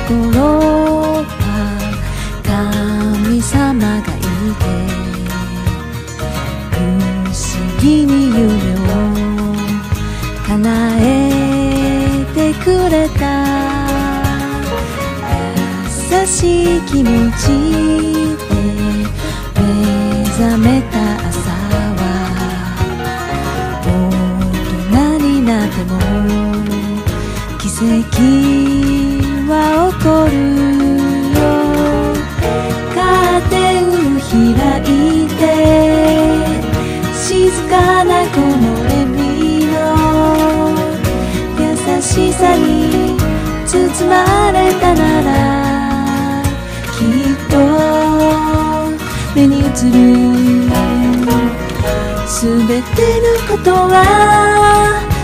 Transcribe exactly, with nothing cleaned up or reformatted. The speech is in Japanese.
頃は神様がいて不思議に夢を叶えてくれた優しい気持ちで目覚めた朝は大人になっても奇跡は起こるよカーテンを開いて静かな木漏れ日の優しさに包まれたならきっと目に映るすべてのことは